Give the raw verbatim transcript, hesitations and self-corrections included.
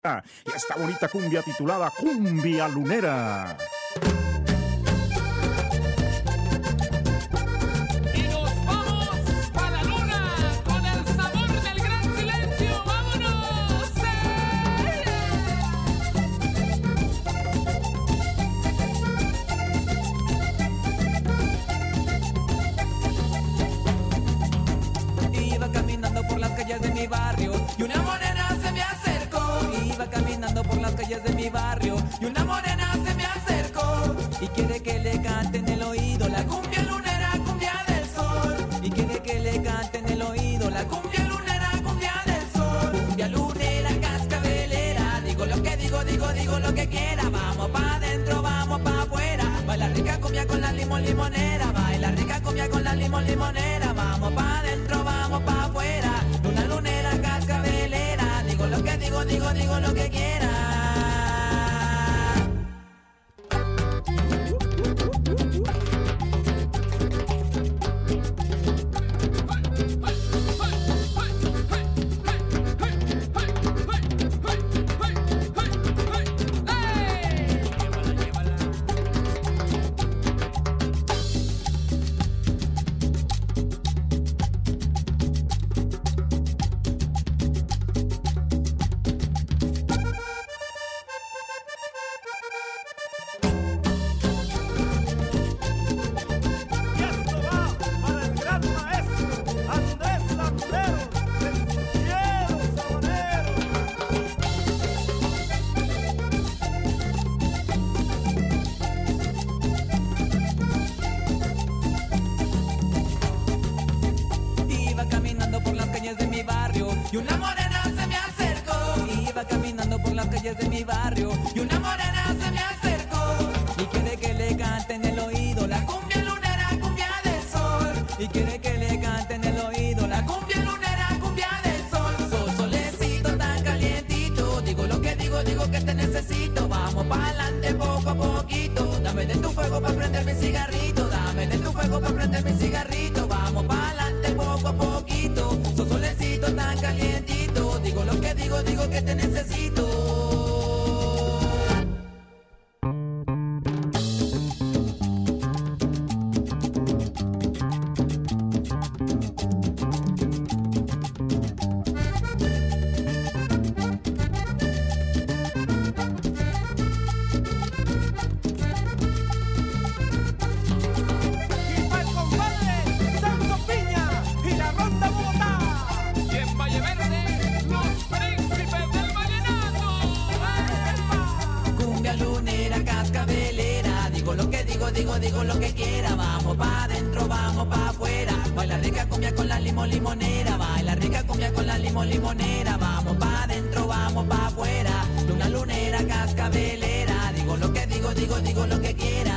Y esta bonita cumbia titulada Cumbia Lunera. Y nos vamos pa' la luna con el sabor del gran silencio. ¡Vámonos! ¡Eh! Iba caminando por las calles de mi barrio y una morena se me acercó. Iba caminando por las calles de mi barrio y una morena se me acercó y quiere que le cante en el oído la cumbia lunera, cumbia del sol. Y quiere que le cante en el oído la cumbia lunera, cumbia del sol. Cumbia lunera, cascabelera, digo lo que digo, digo, digo lo que quiera. Vamos pa' adentro, vamos pa' afuera. Baila rica cumbia con la limón limonera. Baila rica cumbia con la limón limonera. Vamos pa' adentro, vamos pa' afuera. Luna lunera, cascabelera, digo lo que digo, digo, digo lo que quiera. Y una morena se me acercó. Iba caminando por las calles de mi barrio y una morena se me acercó y quiere que le cante en el oído la cumbia lunera, cumbia del sol. Y quiere que le cante en el oído la cumbia lunera, cumbia del sol. Sol, solecito tan calientito, digo lo que digo, digo que te necesito. Vamos pa'lante poco a poquito. Dame de tu fuego pa' prender mi cigarrito. Dame de tu fuego pa' prender mi cigarrito. Vamos pa'lante poco a poquito. Sol, solecito tan calientito, digo lo que digo, digo que te necesito. Digo, digo lo que quiera, vamos pa' adentro, vamos pa' afuera. Baila rica cumbia con la limón limonera. Baila rica cumbia con la limón limonera. Vamos pa' adentro, vamos pa' afuera. Luna lunera, cascabelera. Digo lo que digo, digo, digo lo que quiera.